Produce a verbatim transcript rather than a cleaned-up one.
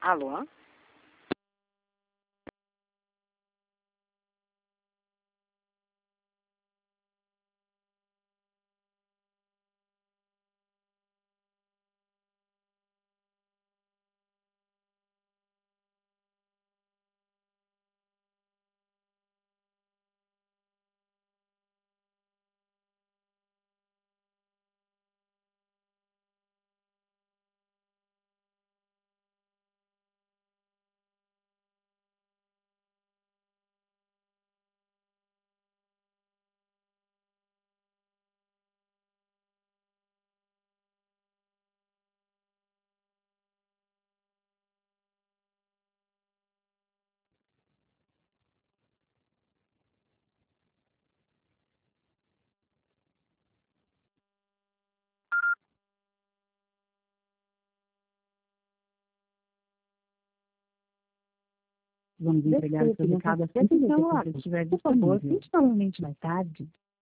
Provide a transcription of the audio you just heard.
Alô? Vamos entregar o seu recado assim que você estiver disponível. Por favor, tente novamente mais tarde.